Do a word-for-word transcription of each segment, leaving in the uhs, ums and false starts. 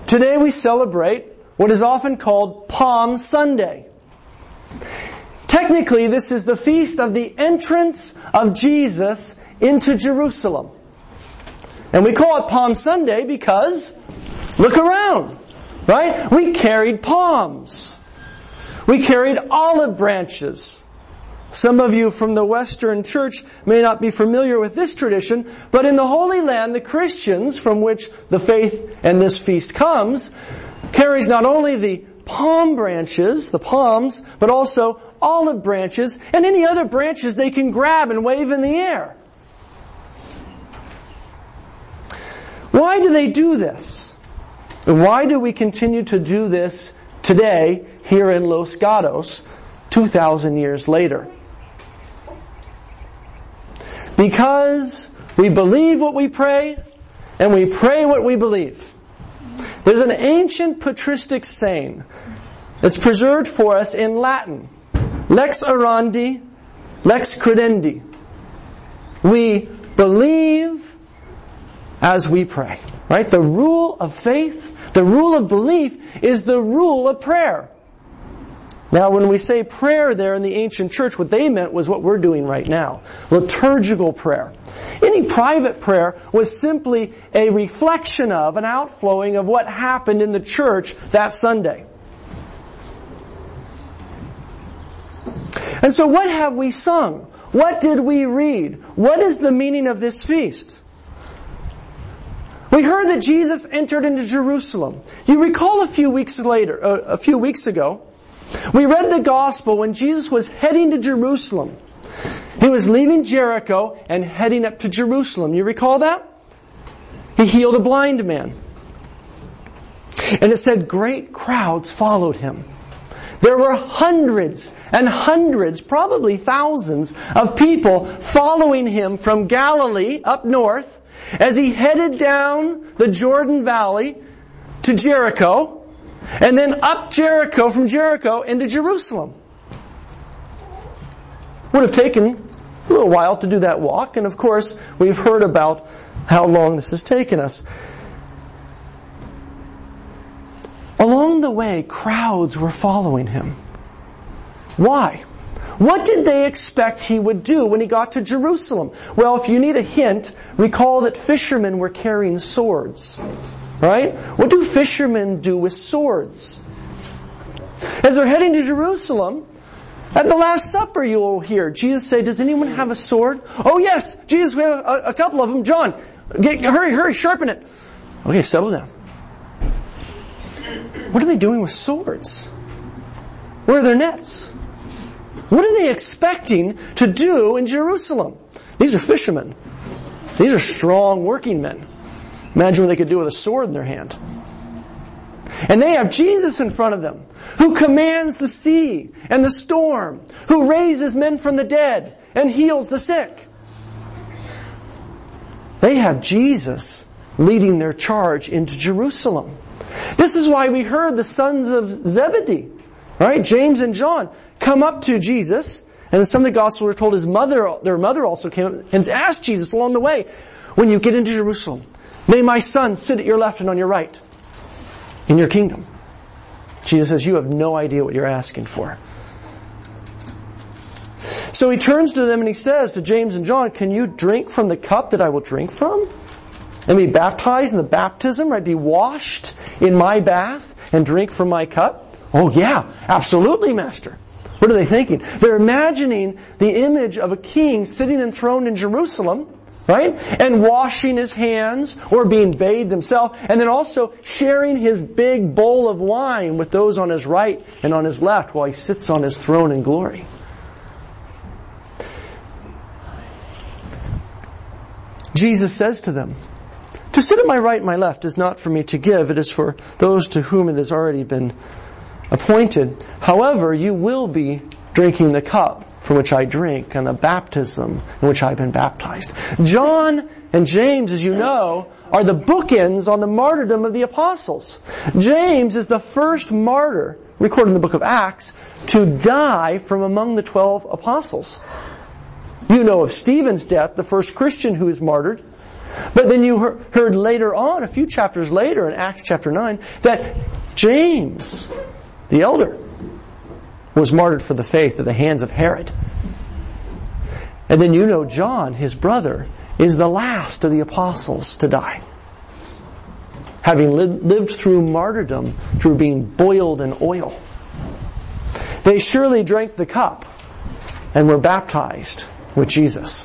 Today we celebrate what is often called Palm Sunday. Technically, this is the feast of the entrance of Jesus into Jerusalem. And we call it Palm Sunday because, look around, right? We carried palms. We carried olive branches. Some of you from the Western Church may not be familiar with this tradition, but in the Holy Land, the Christians, from which the faith and this feast comes, carries not only the palm branches, the palms, but also olive branches and any other branches they can grab and wave in the air. Why do they do this? And why do we continue to do this today here in Los Gatos, two thousand years later? Because we believe what we pray, and we pray what we believe. There's an ancient patristic saying that's preserved for us in Latin. Lex orandi, lex credendi. We believe as we pray. Right? The rule of faith, the rule of belief is the rule of prayer. Now, when we say prayer there in the ancient church, what they meant was what we're doing right now. Liturgical prayer. Any private prayer was simply a reflection of, an outflowing of what happened in the church that Sunday. And so what have we sung? What did we read? What is the meaning of this feast? We heard that Jesus entered into Jerusalem. You recall a few weeks later, uh, a few weeks ago, we read the gospel when Jesus was heading to Jerusalem. He was leaving Jericho and heading up to Jerusalem. You recall that? He healed a blind man. And it said great crowds followed him. There were hundreds and hundreds, probably thousands of people following him from Galilee up north as he headed down the Jordan Valley to Jericho. And then up Jericho, from Jericho into Jerusalem. Would have taken a little while to do that walk, and of course, we've heard about how long this has taken us. Along the way, crowds were following him. Why? What did they expect he would do when he got to Jerusalem? Well, if you need a hint, recall that fishermen were carrying swords. Right? What do fishermen do with swords? As they're heading to Jerusalem, at the Last Supper you will hear Jesus say, does anyone have a sword? Oh yes, Jesus, we have a, a couple of them. John, get, hurry, hurry, sharpen it. Okay, settle down. What are they doing with swords? Where are their nets? What are they expecting to do in Jerusalem? These are fishermen. These are strong working men. Imagine what they could do with a sword in their hand. And they have Jesus in front of them, who commands the sea and the storm, who raises men from the dead and heals the sick. They have Jesus leading their charge into Jerusalem. This is why we heard the sons of Zebedee, right, James and John, come up to Jesus. And in some of the Gospels we're told his mother, their mother also came up and asked Jesus along the way, when you get into Jerusalem, may my son sit at your left and on your right in your kingdom. Jesus says, you have no idea what you're asking for. So he turns to them and he says to James and John, can you drink from the cup that I will drink from? And be baptized in the baptism, right? Be washed in my bath and drink from my cup? Oh yeah, absolutely, Master. What are they thinking? They're imagining the image of a king sitting enthroned in Jerusalem, right? And washing his hands or being bathed himself, and then also sharing his big bowl of wine with those on his right and on his left while he sits on his throne in glory. Jesus says to them, to sit at my right and my left is not for me to give, it is for those to whom it has already been appointed. However, you will be drinking the cup from which I drink and the baptism in which I've been baptized. John and James, as you know, are the bookends on the martyrdom of the apostles. James is the first martyr, recorded in the book of Acts, to die from among the twelve apostles. You know of Stephen's death, the first Christian who is martyred. But then you heard later on, a few chapters later in Acts chapter nine, that James, the elder, was martyred for the faith at the hands of Herod. And then you know John, his brother, is the last of the apostles to die, having li- lived through martyrdom, through being boiled in oil. They surely drank the cup and were baptized with Jesus.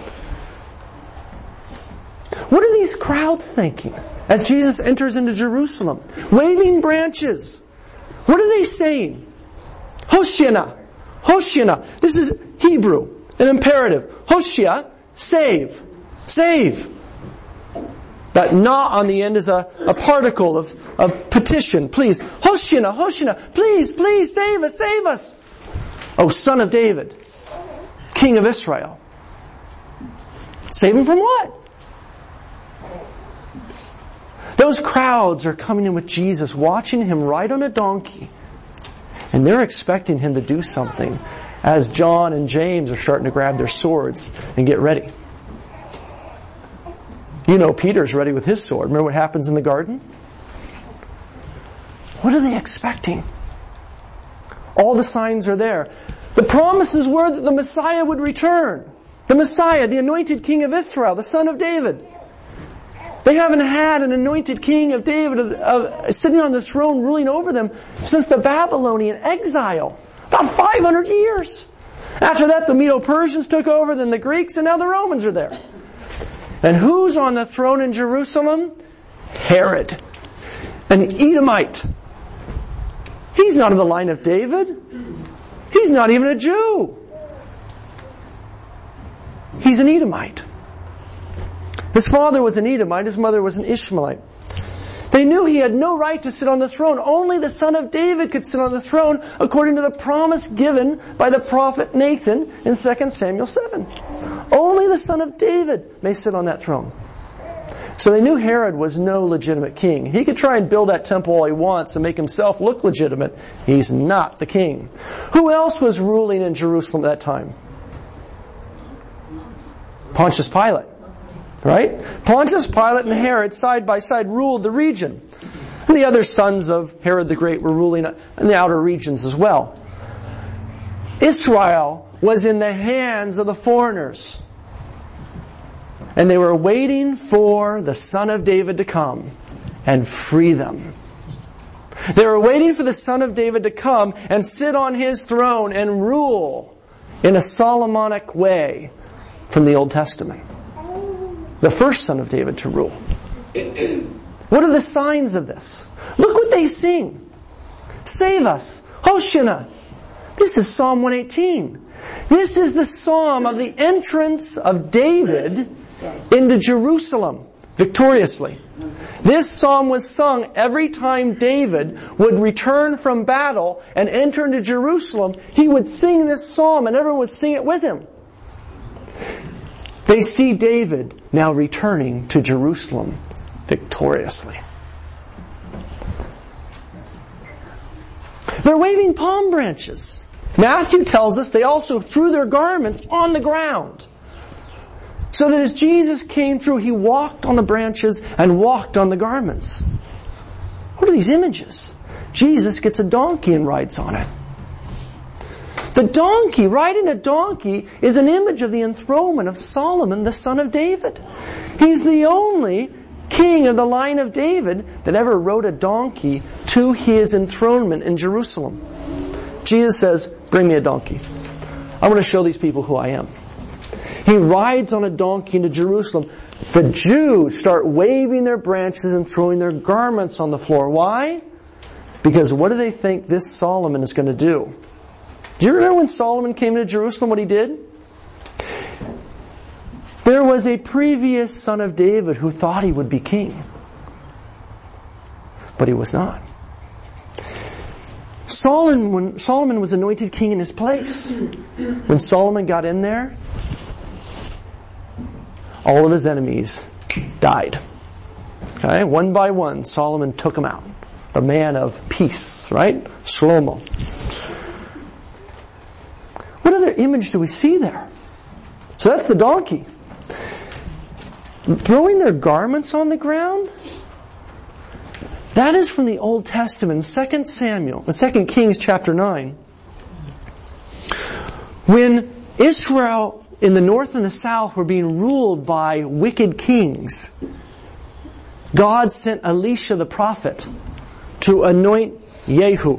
What are these crowds thinking as Jesus enters into Jerusalem? Waving branches. What are they saying? Hoshana. Hoshana. This is Hebrew, an imperative. Hoshia, save. Save. That na on the end is a, a particle of, of petition. Please. Hoshana, Hoshana. Please, please, save us, save us. O Son of David, King of Israel. Save him from what? Those crowds are coming in with Jesus, watching him ride on a donkey. And they're expecting him to do something as John and James are starting to grab their swords and get ready. You know Peter's ready with his sword. Remember what happens in the garden? What are they expecting? All the signs are there. The promises were that the Messiah would return. The Messiah, the anointed King of Israel, the Son of David. They haven't had an anointed king of David of, of, sitting on the throne ruling over them since the Babylonian exile. About five hundred years. After that, the Medo-Persians took over, then the Greeks, and now the Romans are there. And who's on the throne in Jerusalem? Herod. An Edomite. He's not of the line of David. He's not even a Jew. He's an Edomite. His father was an Edomite, his mother was an Ishmaelite. They knew he had no right to sit on the throne. Only the Son of David could sit on the throne according to the promise given by the prophet Nathan in Second Samuel seven. Only the Son of David may sit on that throne. So they knew Herod was no legitimate king. He could try and build that temple all he wants and make himself look legitimate. He's not the king. Who else was ruling in Jerusalem at that time? Pontius Pilate. Right? Pontius Pilate and Herod side by side ruled the region. And the other sons of Herod the Great were ruling in the outer regions as well. Israel was in the hands of the foreigners. And they were waiting for the Son of David to come and free them. They were waiting for the Son of David to come and sit on his throne and rule in a Solomonic way from the Old Testament. The first Son of David to rule. What are the signs of this? Look what they sing. Save us. Hoshana. This is Psalm one eighteen. This is the psalm of the entrance of David into Jerusalem victoriously. This psalm was sung every time David would return from battle and enter into Jerusalem. He would sing this psalm and everyone would sing it with him. They see David now returning to Jerusalem victoriously. They're waving palm branches. Matthew tells us they also threw their garments on the ground. So that as Jesus came through, he walked on the branches and walked on the garments. What are these images? Jesus gets a donkey and rides on it. The donkey, riding a donkey, is an image of the enthronement of Solomon, the son of David. He's the only king of the line of David that ever rode a donkey to his enthronement in Jerusalem. Jesus says, bring me a donkey. I want to show these people who I am. He rides on a donkey into Jerusalem. The Jews start waving their branches and throwing their garments on the floor. Why? Because what do they think this Solomon is going to do? Do you remember when Solomon came into Jerusalem, what he did? There was a previous son of David who thought he would be king. But he was not. Solomon, Solomon was anointed king in his place. When Solomon got in there, all of his enemies died. Okay, one by one, Solomon took them out. A man of peace, right? Shlomo. What other image do we see there? So that's the donkey. throwing their garments on the ground? That is from the Old Testament, Second Samuel, Second Kings chapter nine. When Israel in the north and the south were being ruled by wicked kings, God sent Elisha the prophet to anoint Jehu.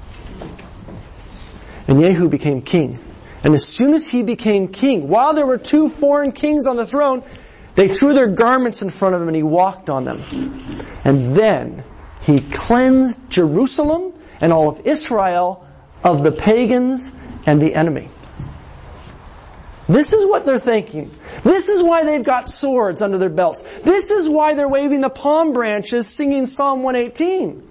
And Jehu became king. And as soon as he became king, while there were two foreign kings on the throne, they threw their garments in front of him and he walked on them. And then he cleansed Jerusalem and all of Israel of the pagans and the enemy. This is what they're thinking. This is why they've got swords under their belts. This is why they're waving the palm branches singing Psalm one eighteen.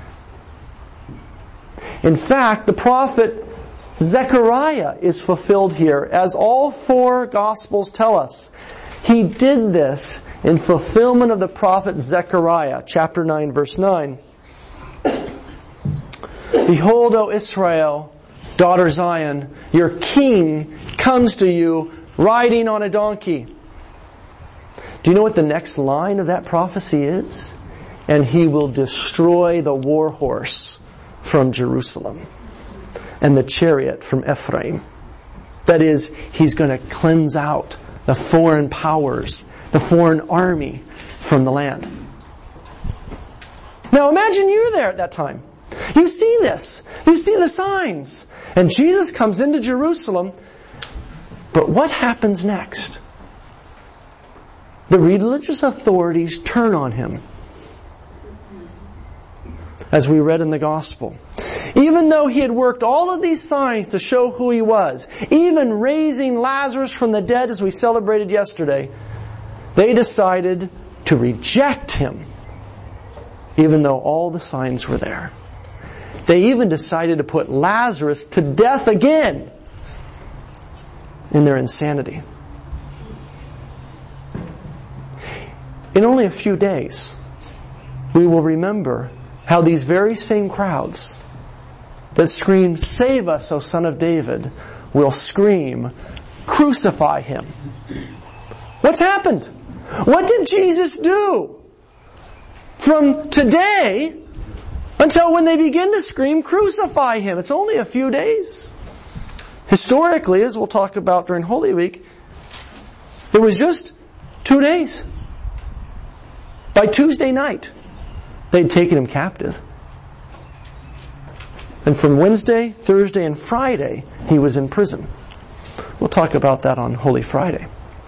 In fact, the prophet Zechariah is fulfilled here, as all four Gospels tell us. He did this in fulfillment of the prophet Zechariah, chapter nine, verse nine. Behold, O Israel, daughter Zion, your king comes to you riding on a donkey. Do you know what the next line of that prophecy is? And he will destroy the war horse from Jerusalem and the chariot from Ephraim. That is, he's going to cleanse out the foreign powers, the foreign army from the land. Now imagine you're there at that time. You see this. You see the signs. And Jesus comes into Jerusalem. But what happens next? The religious authorities turn on him. As we read in the Gospel. Even though he had worked all of these signs to show who he was, even raising Lazarus from the dead as we celebrated yesterday, they decided to reject him, even though all the signs were there. They even decided to put Lazarus to death again in their insanity. In only a few days, we will remember how these very same crowds that scream, "Save us, O Son of David," will scream, "Crucify him." What's happened? What did Jesus do? From today until when they begin to scream, "Crucify him." It's only a few days. Historically, as we'll talk about during Holy Week, it was just two days. By Tuesday night, they'd taken him captive. And from Wednesday, Thursday, and Friday, he was in prison. We'll talk about that on Holy Friday.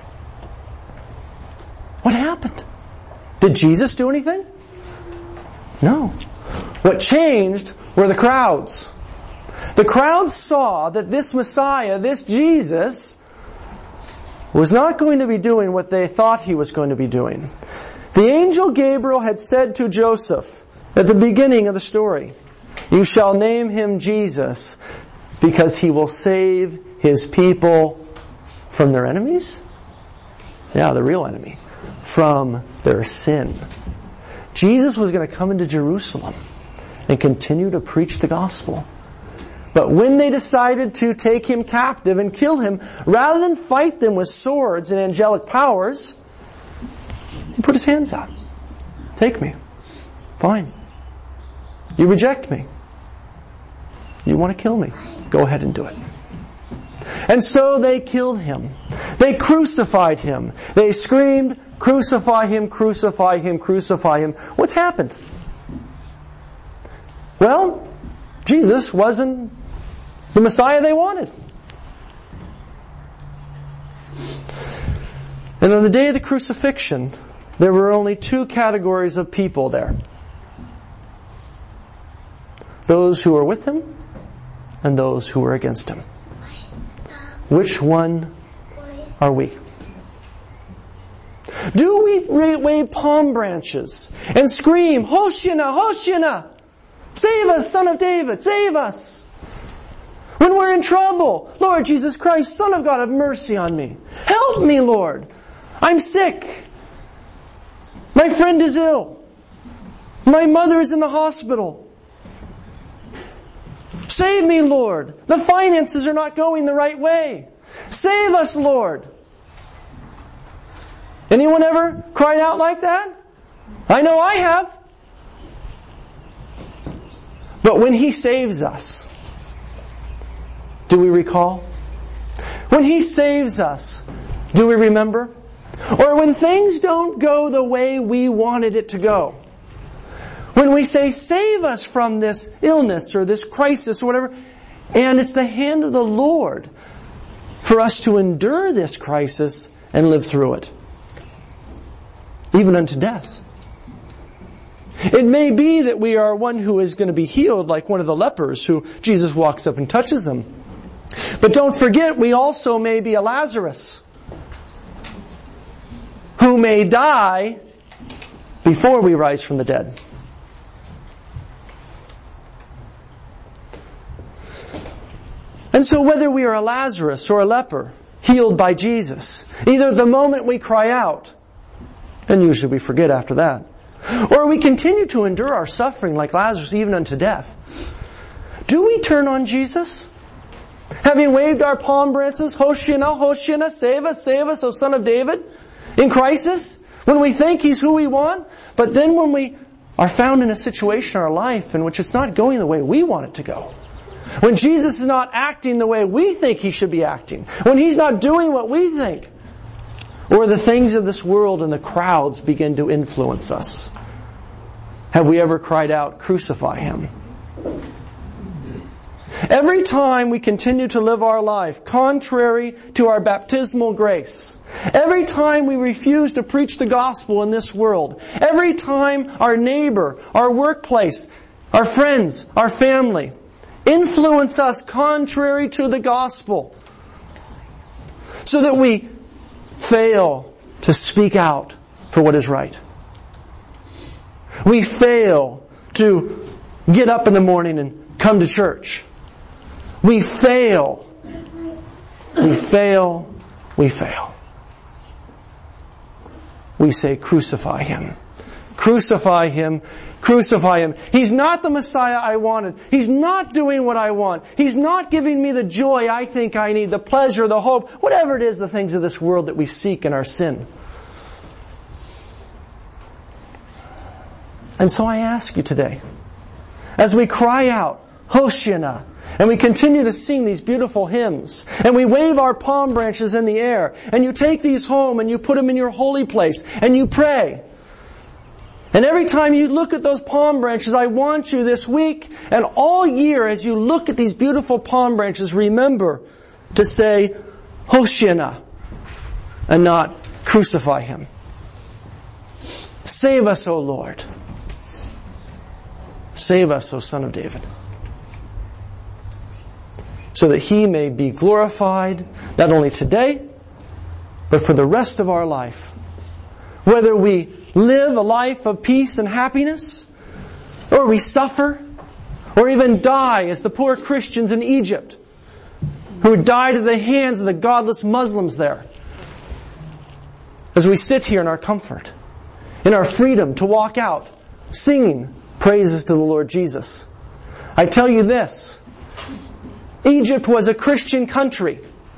What happened? Did Jesus do anything? No. What changed were the crowds. The crowds saw that this Messiah, this Jesus, was not going to be doing what they thought he was going to be doing. The angel Gabriel had said to Joseph at the beginning of the story, "You shall name him Jesus, because he will save his people from their enemies?" Yeah, the real enemy. From their sin. Jesus was going to come into Jerusalem and continue to preach the gospel. But when they decided to take him captive and kill him, rather than fight them with swords and angelic powers, he put his hands out. "Take me. Fine. You reject me. You want to kill me. Go ahead and do it." And so they killed him. They crucified him. They screamed, "Crucify him, crucify him, crucify him." What's happened? Well, Jesus wasn't the Messiah they wanted. And on the day of the crucifixion, there were only two categories of people there. Those who were with him and those who were against him. Which one are we? Do we wave palm branches and scream, "Hosanna, Hosanna! Save us, Son of David, save us!" When we're in trouble, "Lord Jesus Christ, Son of God, have mercy on me. Help me, Lord. I'm sick. My friend is ill. My mother is in the hospital. Save me, Lord. The finances are not going the right way. Save us, Lord." Anyone ever cried out like that? I know I have. But when He saves us, do we recall? When He saves us, do we remember? Or when things don't go the way we wanted it to go, when we say, save us from this illness or this crisis or whatever, and it's the hand of the Lord for us to endure this crisis and live through it, even unto death. It may be that we are one who is going to be healed, like one of the lepers who Jesus walks up and touches them. But don't forget, we also may be a Lazarus who may die before we rise from the dead. And so whether we are a Lazarus or a leper, healed by Jesus, either the moment we cry out, and usually we forget after that, or we continue to endure our suffering like Lazarus even unto death, do we turn on Jesus? Having waved our palm branches, Hosanna, Hosanna, save us, save us, O Son of David, in crisis, when we think He's who we want, but then when we are found in a situation in our life in which it's not going the way we want it to go, when Jesus is not acting the way we think He should be acting, when He's not doing what we think, or the things of this world and the crowds begin to influence us, have we ever cried out, crucify Him? Every time we continue to live our life contrary to our baptismal grace, every time we refuse to preach the gospel in this world, every time our neighbor, our workplace, our friends, our family influence us contrary to the gospel, so that we fail to speak out for what is right. We fail to get up in the morning and come to church. We fail. We fail. We fail. We say, crucify Him. Crucify Him. Crucify Him. He's not the Messiah I wanted. He's not doing what I want. He's not giving me the joy I think I need, the pleasure, the hope, whatever it is, the things of this world that we seek in our sin. And so I ask you today, as we cry out, Hosanna, and we continue to sing these beautiful hymns, and we wave our palm branches in the air, and you take these home and you put them in your holy place, and you pray. And every time you look at those palm branches, I want you this week and all year, as you look at these beautiful palm branches, remember to say, Hosanna, and not crucify Him. Save us, O Lord. Save us, O Son of David. So that He may be glorified, not only today, but for the rest of our life. Whether we live a life of peace and happiness, or we suffer, or even die as the poor Christians in Egypt, who died at the hands of the godless Muslims there. As we sit here in our comfort, in our freedom to walk out, singing praises to the Lord Jesus. I tell you this, Egypt was a Christian country.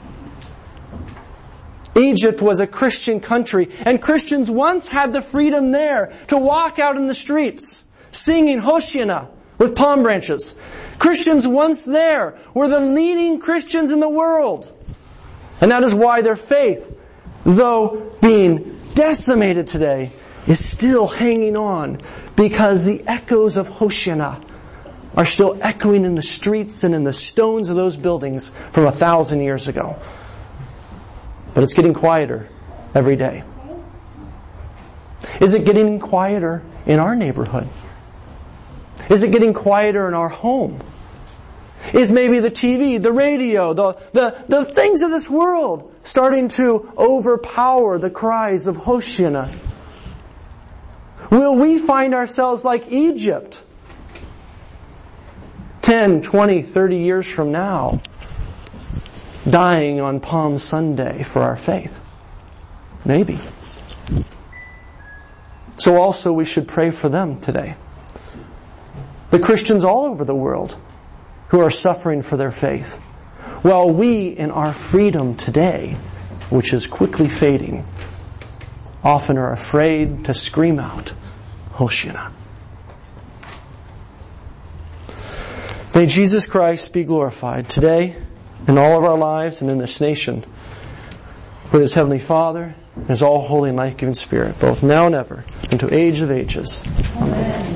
Egypt was a Christian country, and Christians once had the freedom there to walk out in the streets, singing Hosanna with palm branches. Christians once there were the leading Christians in the world. And that is why their faith, though being decimated today, is still hanging on, because the echoes of Hosanna are still echoing in the streets and in the stones of those buildings from a thousand years ago. But it's getting quieter every day. Is it getting quieter in our neighborhood? Is it getting quieter in our home? Is maybe the T V, the radio, the, the, the things of this world starting to overpower the cries of Hosanna? Will we find ourselves like Egypt ten, twenty, thirty years from now, dying on Palm Sunday for our faith? Maybe. So also we should pray for them today. The Christians all over the world who are suffering for their faith, while we in our freedom today, which is quickly fading, often are afraid to scream out, Hoshina. May Jesus Christ be glorified today in all of our lives and in this nation with His Heavenly Father and His all-holy and life-giving Spirit, both now and ever, and to age of ages. Amen.